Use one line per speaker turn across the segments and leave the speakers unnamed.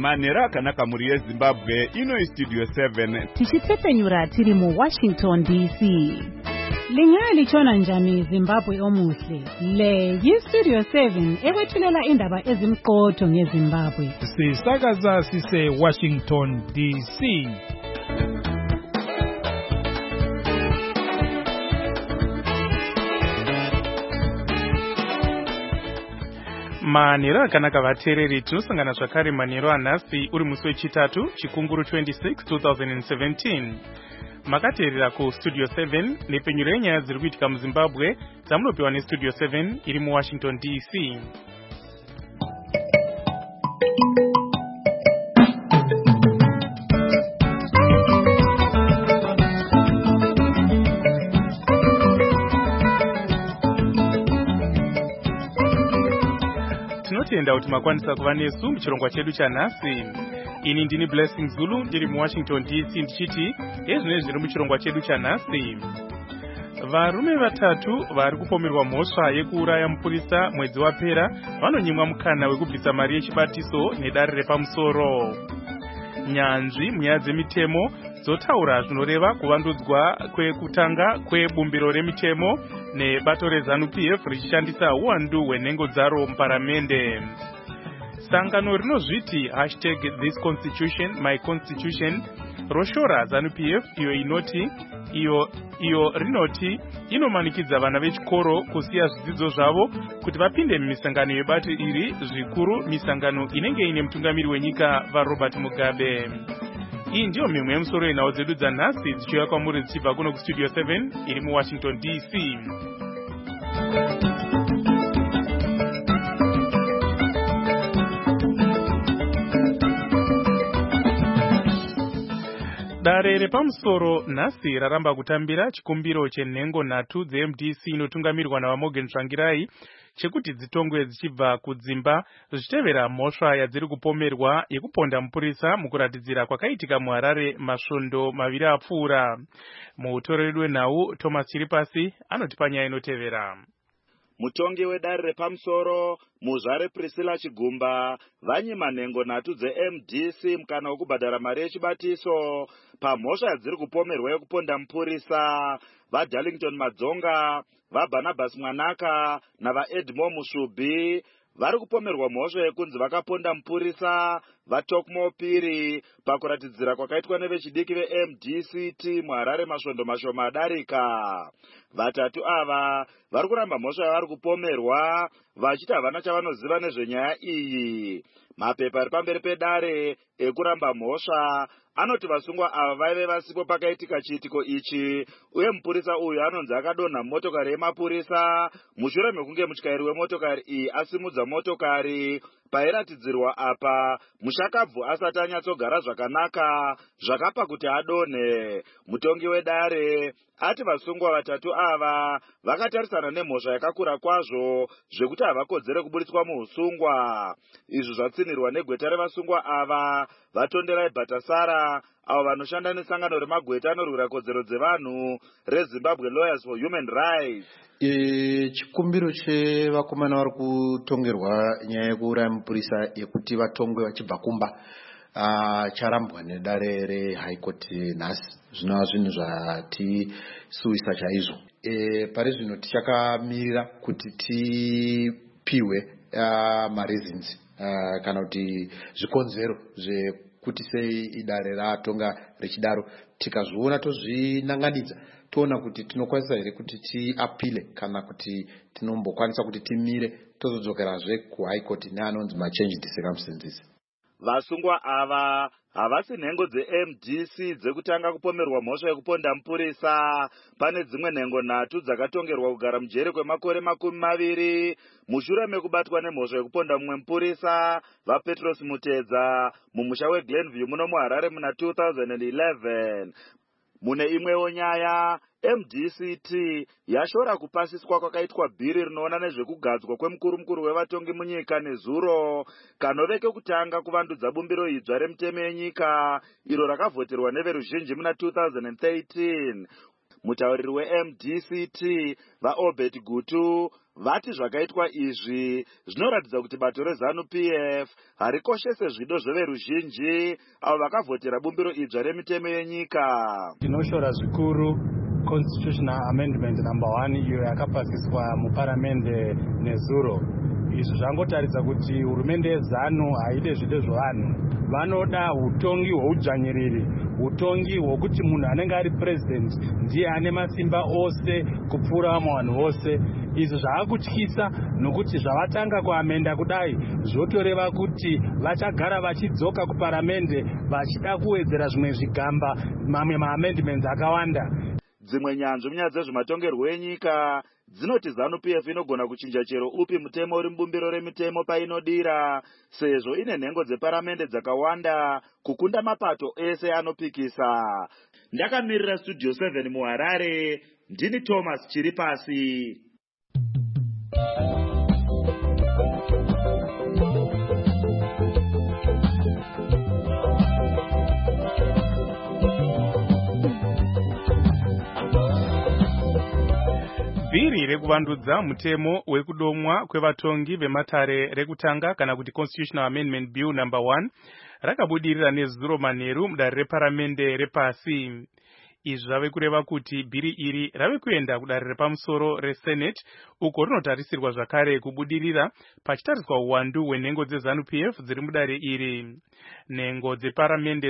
manhero akanaka muri yezimbabwe. Ino istudio 7
tichitsepenyura tiri mu Washington DC. Lingalichona njani Zimbabwe omuhle? Le yistudio 7 ekwethulela indaba ezimqotho ngeZimbabwe.
Sisakaza sise Washington DC. Manhero akanaka vateereri, tinosangana zvakare manhero anhasi uri musi wechitatu chikunguru 26 2017. Makateerera kustudio 7 nepenyuro yenyaya dziri kuitika muZimbabwe dzamunopiwa nestudio 7 iri muWashington DC. Tinotenda kuti makwanisa kuva nesu muchirongwa chedu chanhasi. Ini ndini Blessing Zulu ndiri muWashington DC ndichiti ezvinezvi zviri muchirongwa chedu chanhasi. Varume vatatu vari kupomerwa mhosva yekuuraya mupurisa mwedzi wapera vanonyimwa mukana wekubvisa mari yechibatiso nedare repamusoro. Nyanzvi munyaya dzemitemo dzotaura zvinoreva kuvandudzwa kwekutanga kwebumbiro remitemo nebato reZANU-PF richishandisa uwandu hwenhengo dzaro muparamende. Sangano rinozviti #ThisConstitution, roshora ZANU-PF iyo rinoti inomanikidza vana vechikoro kusiya zvidzidzo zvavo kuti vapinde mumisangano yebato iri, zvikuru misangano inenge ine mutungamiri wenyika vaRobert Mugabe. Iyi ndiyo mimwe yemusoro yenhau dzedu dzanhasi dzichiuya kwamuri dzichibva kuno kustudio 7 iri muWashington DC. Dare repamusoro nhasi raramba kutambira chikumbiro chenhengo nhatu dzeMDC inotungamirwa naVaMorgan Tsvangirai chekuti dzitongwe dzichibva kudzimba zvichitevera mhosva yadziri kupomerwa yekuponda mupurisa mukuratidzira kwakaitika muHarare masvondo maviri apfuura. Muutoreri wenhau Thomas Chiripasi anotipa nyaya inotevera.
Mutongi wedare repamusoro muzvare Priscilla Chigumba vanyima nhengo nhatu dzeMDC mukana wekubhadhara mari yechibatiso pamhosva yadziri kupomerwa yekuponda mupurisa vaDarlington Madzonga, vaBarnabas Mwanaka navaEdmore Mushubi vari kupomerwa mhosva yekunzi vakaponda mupurisa vaTokmo Piri pakuratidzira kwakaitwa nevechidiki veMDCT muHarare masvondo mashoma adarika. Vatatu ava vari kuramba mhosva yavari kupomerwa vachiti havana chavanoziva nezvenyaya iyi. Mapepa ari pamberi pedare ekuramba mhosva anoti vasungwa ava vaive vasipo pakaitika chiitiko ichi, uye mupurisa uyu anonzi akadonha motokari yemapurisa mushure mekunge mutyairi wemotokari iyi asimudza motokari pairatidzirwa apa mushakabvu asati anyatsogara zvakanaka zvakapa kuti adonhe. Mutongi wedare ati vasungwa vatatu ava vakatarisana nemhosva yakakura kwazvo zvekuti havakodzere kubudiswa muusungwa. Izvi zvatsinirwa negweta revasungwa ava vaTonderai Bhatasara avo vanoshanda nesangano remagweta anorwira kodzero dzevanhu reZimbabwe Lawyers for Human Rights.
Chikumbiro chevakomana vari kutongerwa nyaya yekuuraya mupurisa yekuti vatongwe vachibva kumba charambwa nedare reHigh Court nhasi. Zvinova zvinhu zvatisuwisa chaizvo. Pari zvino tichakamirira kuti tipiwe mareasons kana kuti zvikonzero zvekuti sei idare ratonga richidaro. Tikazviona tozvinanganidza toona kuti tinokwanisa here kuti tiapile kana kuti tinombokwanisa kuti timire tozodzokerazve kuHigh Court neanonzi machanged circumstances.
Vasungwa ava havasi nhengo dzeMDC dzekutanga kupomerwa mhosva yekuponda mupurisa. Pane dzimwe nhengo nhatu dzakatongerwa kugara mujere kwemakore 20 mushure mekubatwa nemhosva yekuponda mumwe mupurisa vaPetros Mutedza mumusha weGlenview muno muHarare muna 2011. Mune imwewo nyaya, MDCT yashora kupasiswa kwakaitwa bhiri rinoona nezvekugadzwa kwemukurumukuru wevatongi munyika nezuro kanove kekutanga kuvandudza bumbiro idzva remitemo yenyika iro rakavhoterwa neveruzhinji muna 2013. Mutauriri weMDCT vaObert Gutu vati zvakaitwa izvi zvinoratidza kuti bato reZANU-PF harikoshese zvido zveveruzhinji avo vakavhotera bumbiro idzva remitemo yenyika.
Tinoshora zvikuru Constitutional Amendment number 1 iyo yakapasiswa muparamende nezuro. Izvi zvangotaridza kuti hurumende yeZANU haide zvido zvevanhu. Vanoda utongi hweudzvanyiriri, utongi hwokuti munhu anenge ari president ndiye ane masimba ose kupfuura vamwe vanhu vose. Izvi zvaakutyisa nokuti zvavatanga kuamenda kudai zvotoreva kuti vachagara vachidzoka kuparamende vachida kuwedzera zvimwe zvigamba mamwe maamendments akawanda.
Dzimwe nyanzvi munyaya dzezvematongerwo enyika dzinoti ZANU-PF inogona kuchinja chero upi mutemo uri mubumbiro remitemo painodira, sezvo ine nhengo dzeparamende dzakawanda kukunda mapato ese anopikisa. Ndakamirira Studio 7 muHarare, ndini Thomas Chiripasi.
Bhiri rekuvandudza mutemo wekudomwa kwevatongi vematare rekutanga kana kuti Constitutional Amendment Bill number 1 rakabudirira nezuro manheru mudare reparamende repasi. Izvi zvave kureva kuti bhiri iri rave kuenda kudare repamusoro reSenate uko rinotarisirwa zvakare kubudirira pachitariswa uwandu hwenhengo dzeZANU-PF dziri mudare iri. Nhengo dzeparamende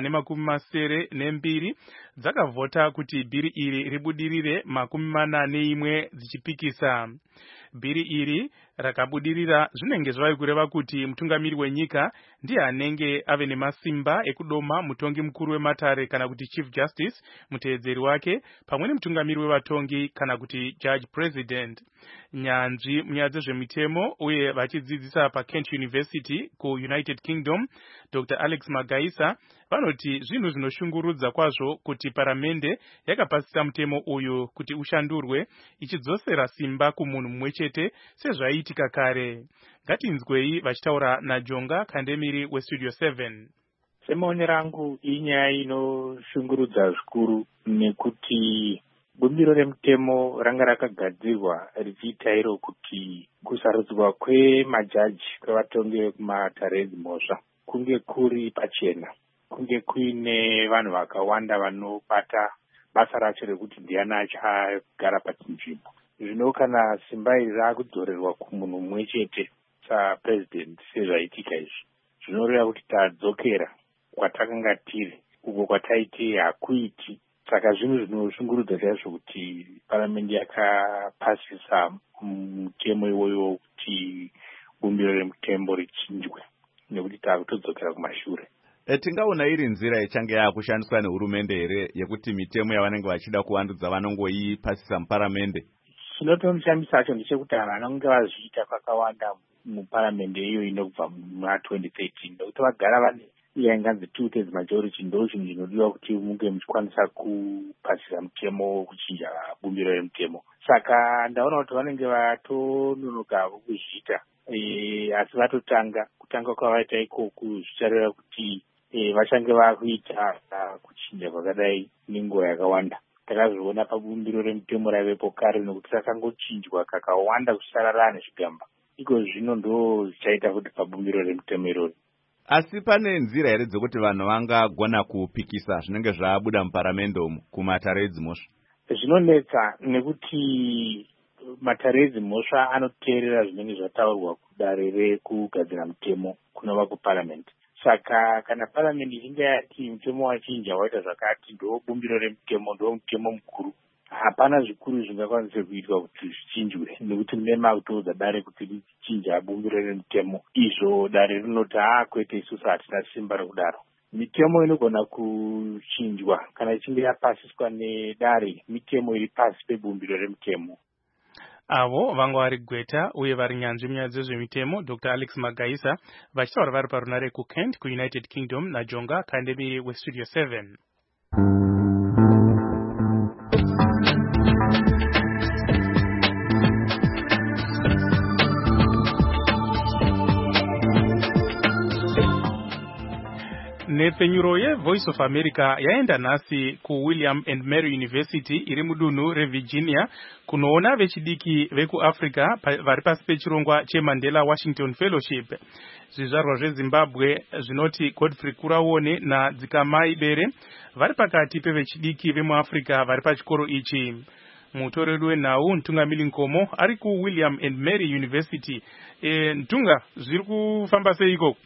142 dzakavhota kuti bhiri iri ribudirire 41 dzichipikisa. Bhiri iri rakabudirira zvinenge zvave kureva kuti mutungamiri wenyika ndiye anenge ave nemasimba ekudoma mutongi mukuru wematare kana kuti Chief Justice, muteedzeri wake, pamwe nemutungamiri wevatongi kana kuti Judge President. Nyanzvi munyaya dzezvemitemo uye vachidzidzisa paKent University kuUnited Kingdom, Dr. Alex Magaisa, vanoti zvinhu zvinoshungurudza kwazvo kuti paramende yakapasisa mutemo uyu kuti ushandurwe ichidzosera simba kumunhu mumwe chete sezvaiitika kare. Ngatinzwei vachitaura naJonga Kandemiri weStudio 7.
Semaonero rangu inyaya inoshungurudza zvikuru nekuti bumbiro remutemo ranga rakagadzirwa richiita iro kuti kusarudzwa kwemajaji kwevatongi vekumatare edzimhosva kunge kuri pachena, kunge kuine vanhu vakawanda vanobata basa racho rekuti ndiani achagara pachinzvimbo. Zvino kana simba iri rakudzorerwa kumunhu mumwe chete sapresident sezvaitika izvi, zvinoreva kuti tadzokera kwatakanga tiri uko kwataiti hakuiti. Saka zvinhu zvinoshungurudza chaizvo kuti paramende yakapasisa mutemo iwoyo kuti bumbiro remutemo richinjwe nekuti takutodzokera kumashure.
Tingaona iri nzira ichange yakushandiswa nehurumende here yekuti mitemo yavanenge vachida kuvandudza vanongoipasisa muparamende?
Chinotoshambisa chacho ndechekuti vanhu vanonge vazviita kwakawanda muparamende iyo inobva muna2013 nekuti vagara vane yainganzi 2/3 majority, ndo chinhu chinodiwa kuti munge muchikwanisa kupasisa mutemo kuchinja bumbiro remutemo. Saka ndaona kuti vanenge vatononoka kuzviita, asi kutanga kwavaita ikoku zvichareva kuti vachange vakuita kuchinja kwakadai nenguva yakawanda. Takazviona pabumbiro remutemo raivepo kare nekuti rakangochinjwa kakawanda kusarara nezvigamba. Iko zvino ndo zvichaita kuti pabumbiro remutemo iroro.
Asi pane nzira here dzokuti vanhu vangagona kupikisa zvinenge zvabuda muparamende umu kumatare edzimhosva?
Zvinonetsa nekuti matare edzimhosva anoteerera zvinenge zvataurwa kudare rekugadzira mutemo kunova kuparamende. Saka kana paramende ichinge yati mutemo wachinja waita zvakati ndo bumbiro remutemo ndo mutemo mukuru, hapana zvikuru zvingakwanise kuitwa kuti zvichinjwe nekuti mune makutoudza dare kuti richinja bumbiro remutemo. Izvo dare rinoti kwete isusu hatina simba rekudaro. Mitemo inogona kuchinjwa kana ichinge yapasiswa nedare mitemo iri pasi pebumbiro remutemo.
Avo vanga vari Gweta uye vari nyanzvi munyaya dzezvemitemo Dr. Alex Magaisa vachitaura vari parunare kuKent kuUnited Kingdom naJonga Kandemiri weStudio 7. mhepfenyuro yevoice of America yaenda nhasi kuWilliam and Mary University iri mudunhu reVirginia kunoona vechidiki vekuAfrica vari pasi pechirongwa cheMandela Washington Fellowship. Zvizvarwa zveZimbabwe zvinoti Godfrey Kuraone naDzikamai Bere vari pakati pevechidiki vemuAfrica vari pachikoro ichi. Mutoreri wenhau Ntungamili Nkomo ari kuWilliam and Mary University. Ntunga, zviri kufamba sei ikoko?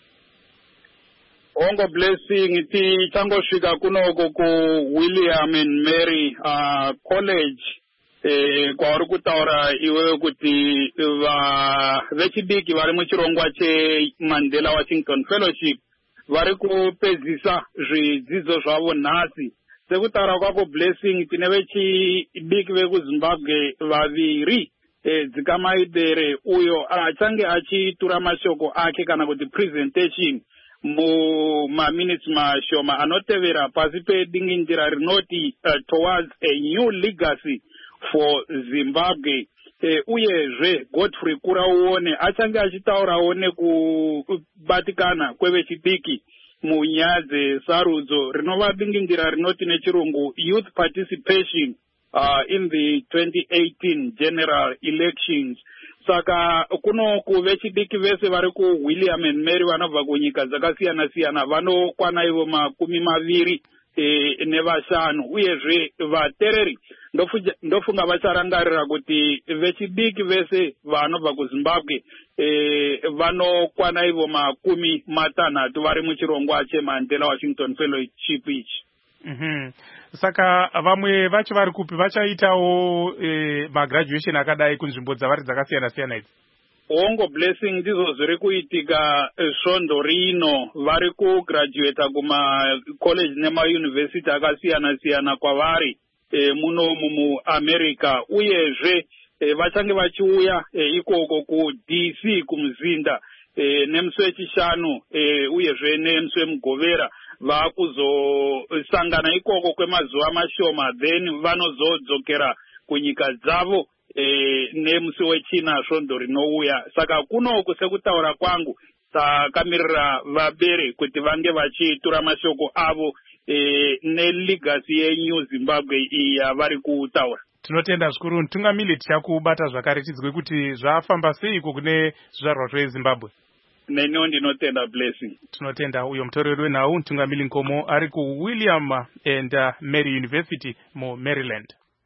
Ongo Blessing tichangosvika kunoko kuWilliam and Mary College kwauri kutaura iwewe kuti vechidiki vari muchirongwa cheMandela Washington Fellowship vari kupedzisa zvidzidzo zvavo nhasi. Sekutaura kwako Blessing tine vechidiki vekuZimbabwe vaviri, Dzikamai Bere uyo achange achitura mashoko ake kana kuti presentation mumaminutes mashoma anotevera pasi pedingindira rinoti towards a new legacy for Zimbabwe. Uyezve Godfrey Kuraone achange achitaurawo nekubatikana kwevechidiki munyaya dzesarudzo rinova dingindira rinoti nechirungu youth participation in the 2018 general elections. Saka kunoku vechidiki vese vari kuWilliam and Mary vanobva kunyika dzakasiyana-siyana vanokwana ivo 25 nevashanu. Uyezve vatereri ndofunga vacharangarira kuti vechidiki vese vanobva kuZimbabwe vanokwana ivo 60 vari muchirongwa cheMandela Washington Fellowship ichi.
Saka vamwe vacho vari kupi vachaitawo magraduation akadai kunzvimbo dzavari dzakasiyana-siyana idzi?
Ongo Blessing ndizvo zviri kuitika svondo rino, vari kugraduata kumacollege nemauniversity akasiyana-siyana kwavari muno muAmerica. Uyezve vachange vachiuya ikoko kuDC kumuzinda nemusi wechishanu uyezve nemusi wemugovera vakuzosangana ikoko kwemazuva mashoma then vanozodzokera kunyika dzavo nemusi wechina svondo rinouya. Saka kunoku sekutaura kwangu takamirira vabere kuti vange vachitura mashoko avo neligasi yeNew Zimbabwe iyi yavari kutaura.
Tinotenda zvikuru Ntungamili, tichakubata zvakare tidzwe kuti zvafamba seiko kune zvizvarwa zveZimbabwe.
Neniwo ndinotenda Blessing.
Tinotenda. Uyo mutoreri wenhau Ntungamili Nkomo ari kuWilliam and Mary University muMaryland.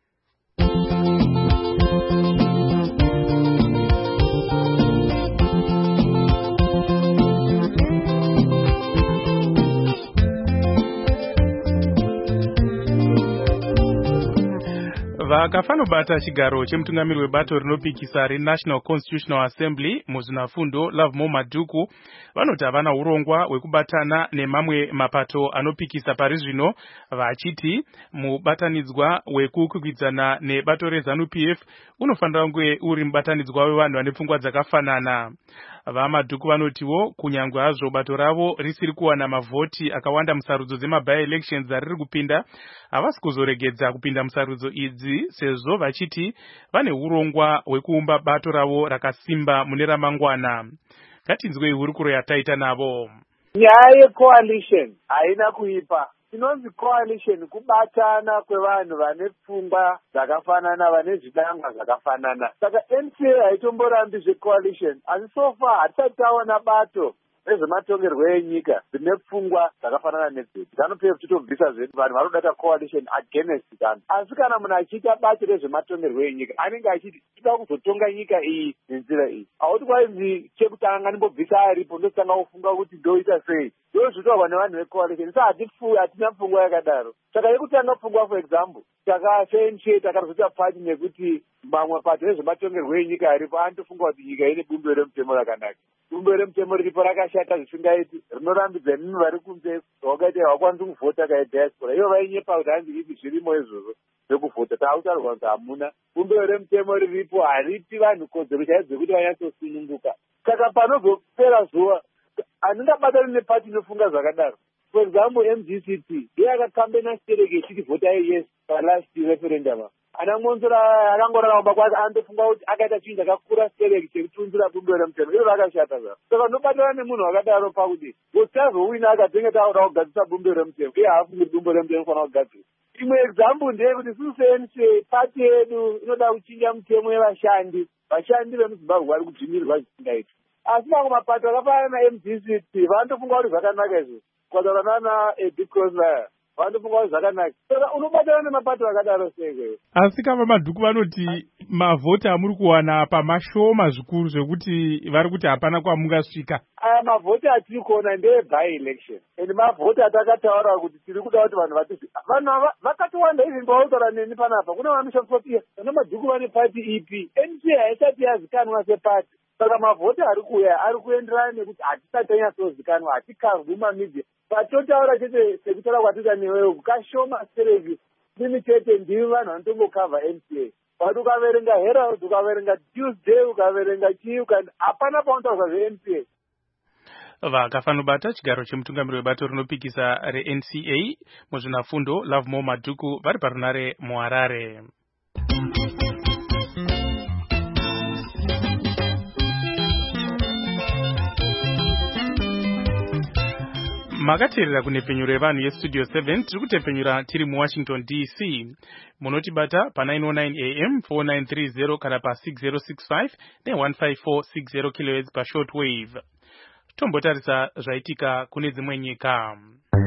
Vakafanobata chigaro chemutungamiri webato rinopikisa reNational Constitutional Assembly muzvinafundo Lovemore Madhuku vanoti havana urongwa hwekubatana nemamwe mapato anopikisa pari zvino, vachiti mubatanidzwa wekukwikwidzana nebato reZANU-PF unofanira kunge uri mubatanidzwa wevanhu vane pfungwa dzakafanana. VaMadhuku vanotiwo kunyangwe hazvo bato ravo risiri kuwana mavhoti akawanda musarudzo dzema-by-elections dzariri kupinda, havasi kuzoregedza kupinda musarudzo idzi sezvo vachiti vane urongwa hwekuumba bato ravo rakasimba mune ramangwana. Ngatinzwei hurukuro yataita navo.
Nyaya yecoalition haina kuipa. Inonzi coalition kubatana kwevanhu vane pfungwa dzakafanana, vane zvidangwa zvakafanana. Saka NCA haitomborambi zvecoalition, asi so far hatisati taona bato rezvematongerwo enyika zvine pfungwa dzakafanana nedzedu. ZANU-PF titobvisa zvedu, vanhu vanodata coalition against ZANU. Asi kana munhu achiita bato rezvematongerwo enyika anenge achiti tinoda kuzotonga nyika iyi nenzira iyi. Hauti kwainzi chekutanga ndimbobvisa aripo ndotanga kufunga kuti ndoita sei. Ndozvitaurwa nevanhu vecoalition. Saka hatina pfungwa yakadaro. Saka yekutanga pfungwa, for example, takasenche takazota pati nekuti mamwe pato nezvematongerwo enyika aripo anotofunga kuti nyika ine bumbiro remutemo rakanaka. Bumbiro remutemo riripo rakashata zvisingaiti, rinorambidza nini vari kunze vakaita havakwanisi kuvhota kaidiaspora. Ivo vainyepa kuti hanzi ivi zvirimo izvozvo zvekuvhota. Taakutaurwa kuti hamuna. Bumbiro remutemo riripo haripi vanhu kodzero chaidzo dzekuti vanyatsosununguka. Saka panozopera zuva handingabatani nepati inofunga zvakadaro. For example, MGCT yakakambena stereke ichiti vhotai yes palast referendum. ana Monzora akangorarama kwake anofunga kuti akaita chinhu chakakura stereki chekutunzira bundo remutemo. Iro rakashata zva. Saka unobatana nemunhu wakadaro pakuti usazowina akadzinge taura kugadzisa bundo remutemo iye haafungi bundo remutemo inofanira kugadzirwa. Imwe example ndeyekuti susense pati yedu inoda kuchinja mutemo yevashandi. Vashandi vemuZimbabwe vari kudzvinyirirwa zvisingaiti. Asi mamwe mapato akafanana naMDC vanotofunga kuti zvakanaka izvo. Kwataura nana Big Cross Lawyer. Vanofunga kuti zvakanaka. Saka unobatana nemapato akadaro sei?
Asi kama madhuku vanoti mavhoti amuri kuwana pamashoma zvikuru zvekuti vari kuti hapana kwamungasvika.
Aya mavhoti atiri kuona ndeye by election. And mavhoti atakataura kuti tiri kuda kuti vanhu vatizi. Vanhu vakatowanda izvi pautaura neni panapa. Kuna vanoshandiswa pia. Vana madhuku vane pati ipi. NCA haisati yazikanwa sepati. Saka mavhoti ari kuuya ari kuenderana nekuti hatisati tanyatsozikanwa, hatikarwi mumamidhia. Patotaura chete sekutaura kwatita newewo kashoma stereki nimi chete ndimi vanhu vanotongokavha NCA. But ukaverenga Herald, ukaverenga Tuesday, ukaverenga chii, hapana paunotaurwa zveNCA.
Vakafanobata chigaro chemutungamiri webato rinopikisa reNCA muzvinafundo Lovemore Madhuku vari parunare muHarare. Makateerera kunepfenyuro yevanhu yestudio 7 tiri kutepfenyura tiri muWashington DC. Munotibata pa 909 AM 4930 kana pa 6065 ne15460 kHz pa shortwave. Tombotarisa zvaitika kune dzimwe nyika.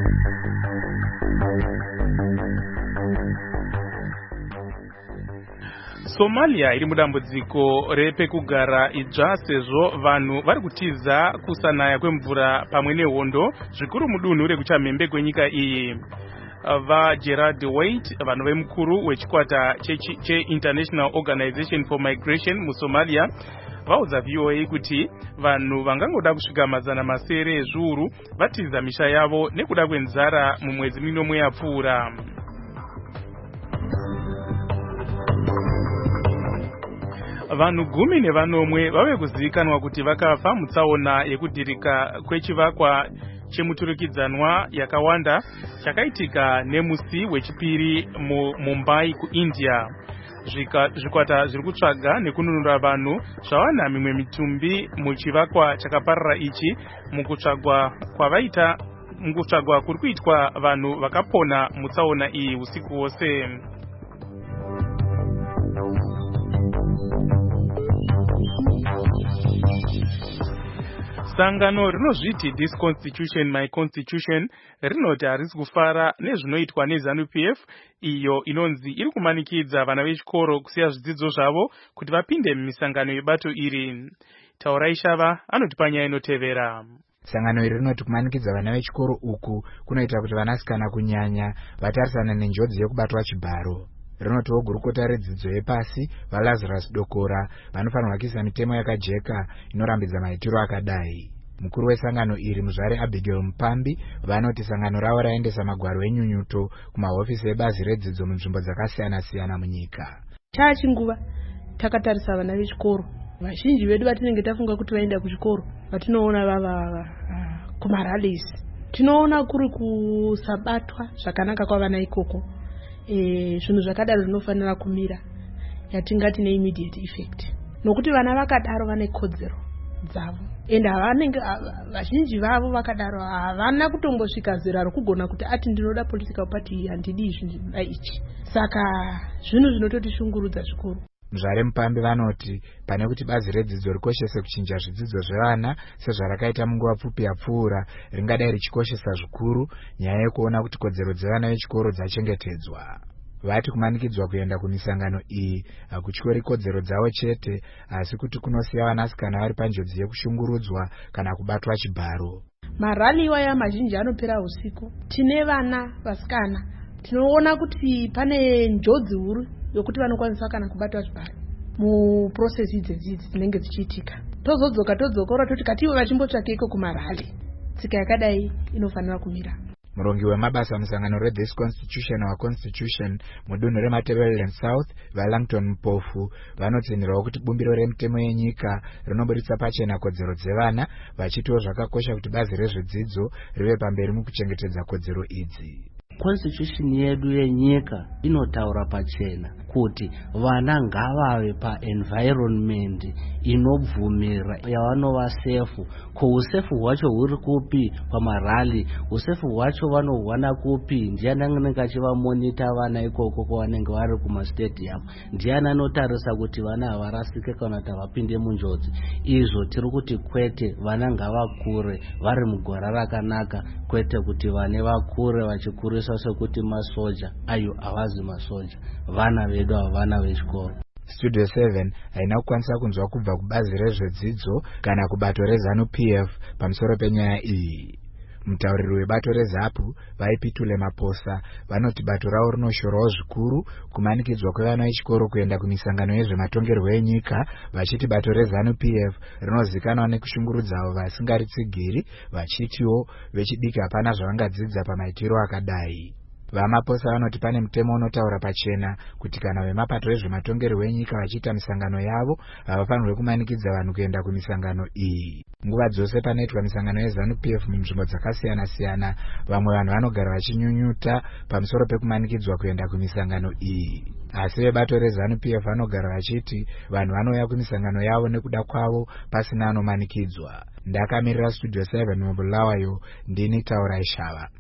Somalia iri mudambudziko repekugara idzva sezvo vanhu vari kutiza kusanaya kwemvura pamwe nehondo zvikuru mudunhu rekuchamhembe kwenyika iyi. VaGerard Wait, vanhu vemukuru wechikwata cheInternational Organization for Migration muSomalia, vaudza VOA kuti vanhu vangangoda kusvika 700 ezviuru vatiza misha yavo nekuda kwenzara mumwedzi minomwe yapfuura. Vanhu 10 vave kuzivikanwa kuti vakafa mutsaona yekudhirika kwechivakwa chemuturikidzanwa yakawanda chakaitika nemusi wechipiri muMumbai kuIndia. Zvikwata zviri kutsvaga nekununura vanhu zvawana mimwe mitumbi muchivakwa chakaparara ichi mukutsvagwa kuri kuitwa vanhu vakapona mutsaona iyi usiku hwose. Sangano rinozviti This Constitution My Constitution rinoti harisi kufara nezvinoitwa neZANU-PF iyo inonzi iri kumanikidza vana vechikoro kusiya zvidzidzo zvavo kuti vapinde mumisangano yebato iri. Taurai Shava anoti panyaya inotevera.
Sangano iri rinoti kumanikidza vana vechikoro uku kunoita kuti vanasikana kunyanya vatarisana nenjodzi yekubatwa chibharo. Rinoti gurukota redzidzo yepasi vaLazarus Dokora vanofanirwa kuisa mitemo yakajeka inorambidza maitiro akadai. Mukuru wesangano iri muzvare Abigail Mupambi vanoti sangano ravo raendesa magwaro enyunyuto kumahofisi ebazi redzidzo munzvimbo dzakasiyana-siyana munyika.
Chinguva takatarisa vana vechikoro. Vazhinji vedu vatinenge tafunga kuti vaenda kuchikoro vatinoona vava kumarallies. Tinoona kuri kusabatwa zvakanaka kwavana ikoko. Zvinhu zvakadaro zvinofanira kumira yatingati neimmediate effect. Nokuti vana vakadaro vane kodzero dzavo. Ende vanenge vazhinji vavo vakadaro havana kutombosvika zera rokugona kuti ati ndinoda political party handidi izvi ichi. Saka zvinhu zvinototishungurudza zvikuru.
Muzvare Mupambi vanoti pane kuti bazi redzidzo rikoshese kuchinja zvidzidzo zvevana sezvarakaita munguva pfupi yapfuura ringadai richikoshesa zvikuru nyaya yekuona kuti kodzero dzevana vechikoro dzachengetedzwa. Vati kumanikidzwa kuenda kumisangano iyi hakutyori kodzero dzavo chete asi kuti kunosiya vanasikana vari panjodzi yekushungurudzwa kana kubatwa chibharo.
Marali waya mazhinji anopera usiku. Tine vana vasikana tinoona kuti pane njodzi huru yokuti vanokwanisa kana kubatwa chibharo muprocess idzidzi dzinenge dzichiitika. Todzokora toti katiwe vachimbotsvake iko kumarali. Tsika yakadai inofanira kumira.
Murongi wemabasa musangano reThis Constitution Our Constitution mudunhu reMatabeleland South vaLangton Mpofu vanotsindirwa kuti bumbiro remutemo yenyika rinoburitsa pachena kodzero dzevana vachitiwo zvakakosha kuti bazi rezvedzidzo rive pamberi mukuchengetedza kodzero idzi.
constitution yedu yenyika inotaura pachena kuti vana ngavave paenvironment inobvumira yavanova sefu. Ko usefu hwacho huri kupi pamarali? Usefu hwacho vanohwana kupi? Ndiani anenge achivamonita vana ikoko kwavanenge vari kumastadium? Ndiani anotarisa kuti vana havarasike kana kuti havapinde munjodzi? Izvo tiri kuti kwete, vana ngavakure vari mugwara rakanaka, kwete kuti vane vakure vachikurisa sekuti masoja. Ayo havazi masoja, vana vedu havana vechikoro.
Studio 7 haina kukwanisa kunzwa kubva kubazi rezvedzidzo kana kubato reZANU-PF pamusoro penyaya iyi. Mutauriri webato reZAPU vaipitule Maposa vanoti bato ravo rinoshorawo zvikuru kumanikidzwa kwevana vechikoro kuenda kumisangano yezvematongerwo enyika, vachiti bato reZANU-PF rinozikanwa nekushungurudza avo vasingaritsigiri, vachitiwo vechidiki hapana zvavangadzidza pamaitiro akadai. Vamaposa vanoti pane mutemo unotaura pachena kuti kana vemapato ezvematongerwo enyika vachiita misangano yavo havafanirwi kumanikidza vanhu kuenda kumisangano iyi. Nguva dzose panoitwa misangano yeZANU-PF munzvimbo dzakasiyana-siyana, vamwe vanhu vanogara vachinyunyuta pamusoro pekumanikidzwa kuenda kumisangano iyi. Asi vebato reZANU-PF vanogara vachiti vanhu vanouya kumisangano yavo nekuda kwavo pasina anomanikidzwa. Ndakamirira Studio 7 mubulawayo, ndini Taura Ishava.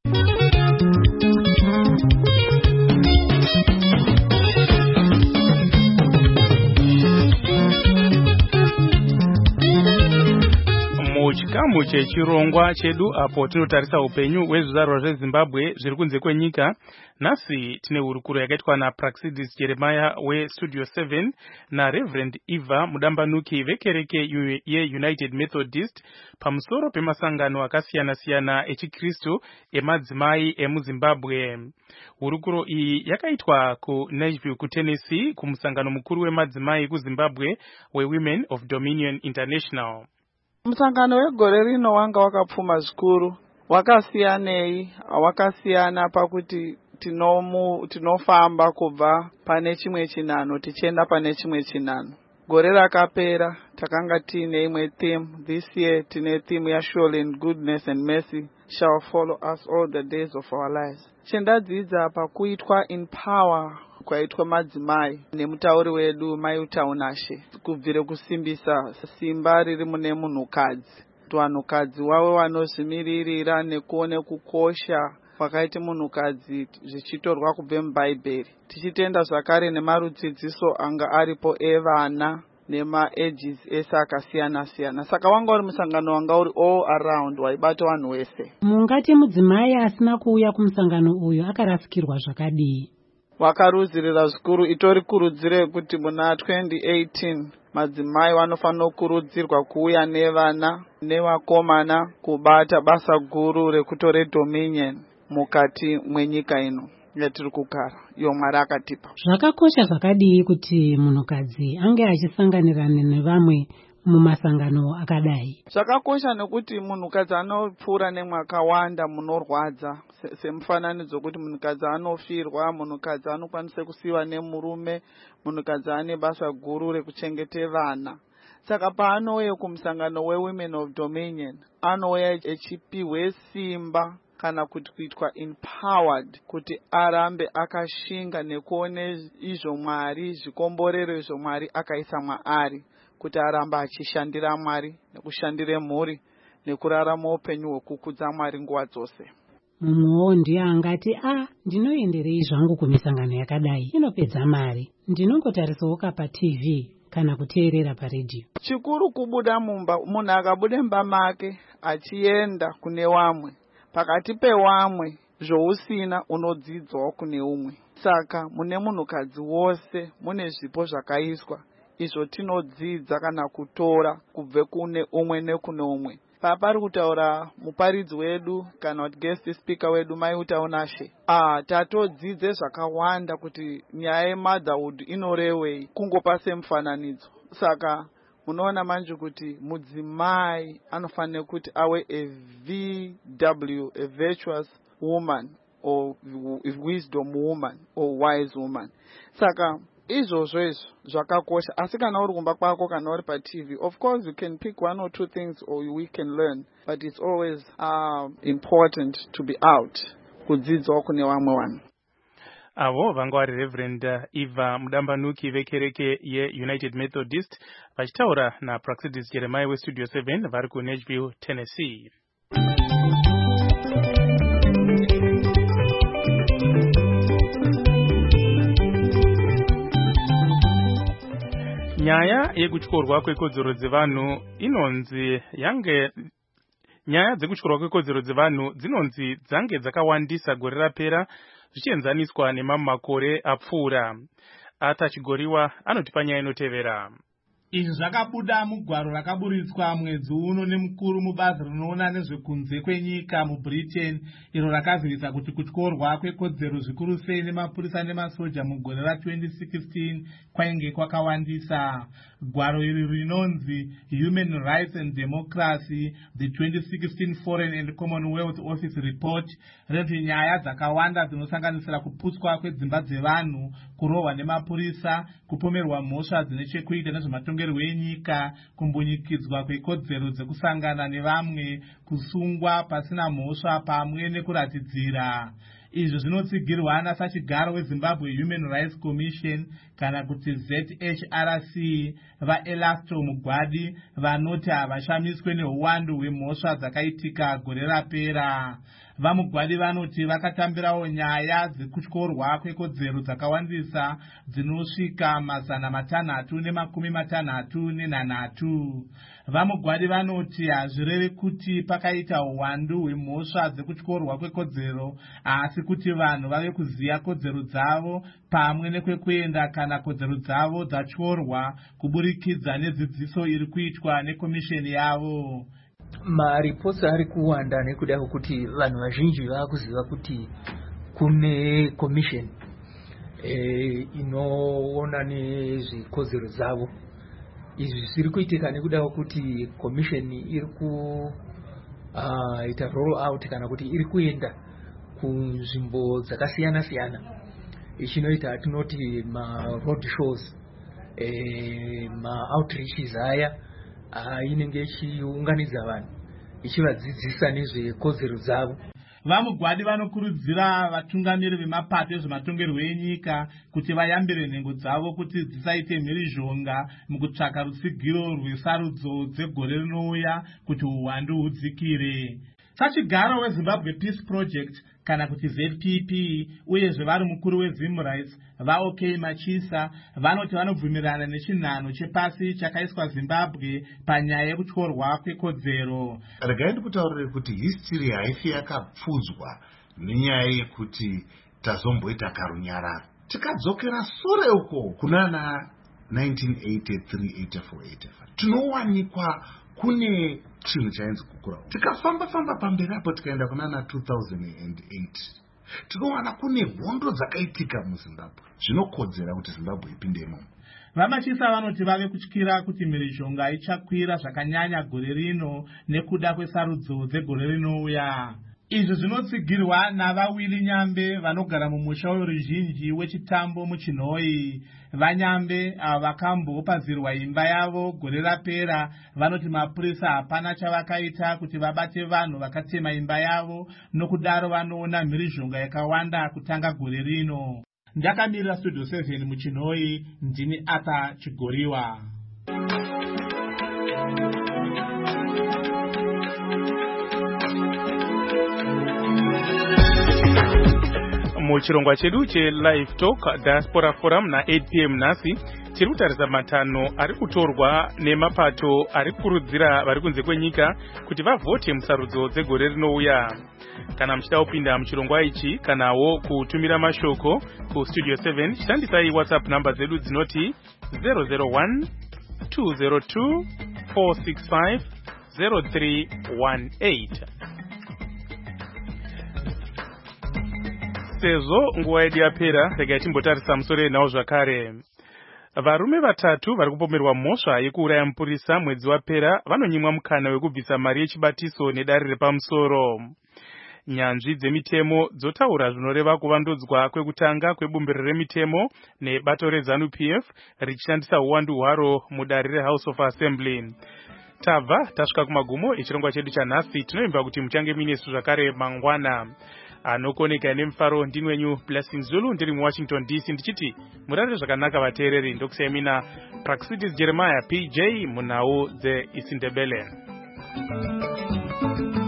Muchikamu chechirongwa chedu apo tinotarisa upenyu hwezvizvarwa zveZimbabwe zviri kunze kwenyika. Nasi tine hurukuro yakaitwa naPraxidis Jeremiah weStudio 7 naReverend Eva Mudambanuki vekereke yeUnited Methodist pamusoro pemasangano akasiyana-siyana echikristu emadzimai emuZimbabwe. Hurukuro iyi yakaitwa kuNashville kuTennessee kumusangano mukuru wemadzimai kuZimbabwe weWomen of Dominion International.
Musangano wegore rino wanga wakapfuma zvikuru. Wakasiyanei? Wakasiyana pakuti tinofamba kubva pane chimwe chinhano tichienda pane chimwe chinhano. Gore rakapera takanga tiine imwe theme. This year tine theme ya surely in goodness and mercy shall follow us all the days of our lives. Chendadzidza pakuitwa in power kwaitwa madzimai nemutauri wedu Mai Utaunashe, kubvire kusimbisa simba riri mune munhukadzi. Vanhukadzi wavo vanozvimiririra nekuone kukosha kwakaita munhukadzi zvichitorwa kubva muBhaibheri. Tichitenda zvakare nemarudzidziso anga aripo evana nema-ages ese akasiyana-siyana. Saka wanga uri musangano wanga uri all around, waibata vanhu vese.
Mungati mudzimai asina kuuya kumusangano uyu akarasikirwa zvakadii?
Wakaruzirira zvikuru. Itori kurudzire kuti muna 2018 madzimai vanofanira kukurudzirwa kuuya nevana nevakomana kubata basa guru rekutore dominion mukati mwenyika ino yatiri kugara, iyo Mwari akatipa.
Zvakakosha zvakadii kuti munhukadzi ange achisanganirana nevamwe mumasangano akadai?
Zvakakosha nekuti munhukadzi anopfuura nemwakawanda munorwadza, semufananidzo kuti munhukadzi anofirwa, munhukadzi anokwanisa kusiyiwa nemurume, munhukadzi ane basa guru rekuchengete vana. Saka paanouya kumusangano weWomen of Dominion anouya echipihwe simba kana kuti kuitwa empowered kuti arambe akashinga nekuone izvo Mwari, zvikomborero izvo Mwari akaisa mwaari, kuti aramba achishandira Mwari nekushandire mhuri nekurarama upenyu hwekukudza Mwari nguva dzose.
Mumwewo ndiye angati ndinoenderei zvangu kumisangano yakadai, inopedza mari, ndinongotarisawo paTV kana kuteerera paredhiyo.
Chikuru kubuda mumba. Munhu akabude mumba make achienda kune wamwe, pakati pewamwe zvousina unodzidzawo kune umwe. Saka mune munhukadzi wose mune zvipo zvakaiswa izvo tinodzidza kana kutora kubve kune umwe nekune umwe. Pari kutaura muparidzi wedu kana kuti guest speaker wedu Mai Utaunashe. Tatodzidze zvakawanda kuti nyaya yemotherhood inorewei, kungopa semufananidzo. Saka munoona manje kuti mudzimai anofanira kuti awe a VW, a virtuous woman or wisdom woman or wise woman. Saka izvozvo zvakakosha. Asi kana uri kumba kwako kana uri paTV, of course you can pick one or two things or we can learn, but it's always important to be out kudzidzwa kune vamwe vanhu.
Avo vanga vari Reverend Eva Mudambanuki vekereke yeUnited Methodist vachitaura naPraxidis Jeremiah weStudio 7 vari kuNashville, Tennessee. Nyaya yekutyorwa kwekodzero dzevanhu inonzi yange nyaya dzekutyorwa kwekodzero dzevanhu dzinonzi dzange dzakawandisa gore rapera zvichienzaniswa nemamakore apfuura. Atachigoriwa anotipa nyaya inotevera.
Izvi zvakabuda mugwaro rakaburitswa mwedzi uno nemukuru mubazi rinoona nezvekunze kwenyika muBritain, iro rakazivisa kuti kutyorwa kwekodzero zvikuru sei nemapurisa nemasoja mugore ra2016 kwainge kwakawandisa. Gwaro iri rinonzi Human Rights and Democracy, the 2016 Foreign and Commonwealth Office Report, rinoti nyaya dzakawanda dzinosanganisira kuputswa kwedzimba dzevanhu, kurohwa nemapurisa, kupomerwa mhosva dzine chekuita nezvematongerwo enyika, kumbunyikidzwa kwekodzero dzekusangana nevamwe, kusungwa pasina mhosva pamwe nekuratidzira. Izvi zvinotsigirwana sachigaro weZimbabwe Human Rights Commission kana kuti ZHRC vaElasto Mugwadi vanoti havashamiswe neuwandu hwemhosva dzakaitika gore rapera. VaMugwadi vanoti vakatambirawo nyaya dzekutyorwa kwekodzero dzakawandisa dzinosvika 663. VaMugwadi vanoti hazvireve kuti pakaita uwandu hwemhosva dzekutyorwa kwekodzero, asi kuti vanhu vave kuziva kodzero dzavo pamwe nekwekuenda kana kodzero dzavo dzatyorwa kuburikidza nedzidziso iri kuitwa nekomisheni yavo.
Maripotsi ari kuwanda nekuda kwekuti vanhu vazhinji vakuziva kuti kune commission inoona nezvekodzero dzavo. Izvi zviri kuitika nekuda kwekuti commission iri kuita roll out kana kuti iri kuenda kunzvimbo dzakasiyana siyana ichinoita tinoti road shows, outreaches aya inenge ichiunganidza vanhu ichivadzidzisa nezvekodzero dzavo.
VaMugwadi vanokurudzira vatungamiri vemapato ezvematongerwo enyika kuti vayambire nhengo dzavo kuti dzisaite mhirizhonga mukutsvaka rutsigiro rwesarudzo dzegore rinouya kuti uwandu hudzikire. Sachigaro weZimbabwe Peace Project kana kuti ZPP uyezve vari mukuru weZimRights vaOK Machisa vanoti vanobvumirana nechinhano chepasi chakaiswa Zimbabwe panyaya yekutyorwa kwekodzero.
Regai ndikutaurire kuti history haifi yakapfudzwa nenyaya yekuti tazomboita karunyararo. Tikadzokera sure uko kunana 1983, 84, 85 tinowanikwa kune chinhu chainzi kukura. Tikafamba pamberi apo tikaenda kunana 2008 tinowana kune hondo dzakaitika muZimbabwe zvinokodzera kuti Zimbabwe ipinde imomo.
VaMachisa vanoti vave kutyira kuti mhirizhonga ichakwira zvakanyanya gore rino nekuda kwesarudzo dzegore rinouya. Izvi zvinotsigirwa naVawili Nyambe vanogara mumusha weruzhinji wechitambo muChinhoyi. VaNyambe vakambopazirwa imba yavo gore rapera vanoti mapurisa hapana chavakaita kuti vabate vanhu vakatema imba yavo, nokudaro vanoona mhirizhonga yakawanda kutanga gore rino. Ndakamirira Studio 7 muChinhoyi, ndini Atachigoriwa.
Muchirongwa chedu cheLive Talk Diaspora Forum na8 PM nhasi tiri kutarisa matanho ari kutorwa nemapato ari kukurudzira vari kunze kwenyika kuti vavhote musarudzo dzegore rinouya. Kana muchida kupinda muchirongwa ichi kanawo kutumira mashoko kuStudio 7 shandisai WhatsApp namba dzedu dzinoti 001 202 465 0318. Sezvo nguva yedu yapera, regai timbotarisa musoro nawo zvakare. Varume vatatu vari kupomerwa mhosva yekuuraya mupurisa mwedzi wapera vanonyimwa mukana wekubvisa mari yechibatiso nedare repamusoro. Nyanzvi dzemitemo dzotaura zvinoreva kuvandudzwa kwekutanga kwebumbiro remitemo nebato reZANU-PF richishandisa uwandu hwaro mudare reHouse of Assembly. Tabva tasvika kumagumo echirongwa chedu chanhasi. Tinoimba kuti muchange minesu zvakare mangwana. anokoneka nemufaro ndini wenyu Blessing Zulu ndiri muWashington DC ndichiti murare zvakanaka vateereri. Ndokusiyamina Praxitis Jeremiah PJ munhau dzeIsindebele.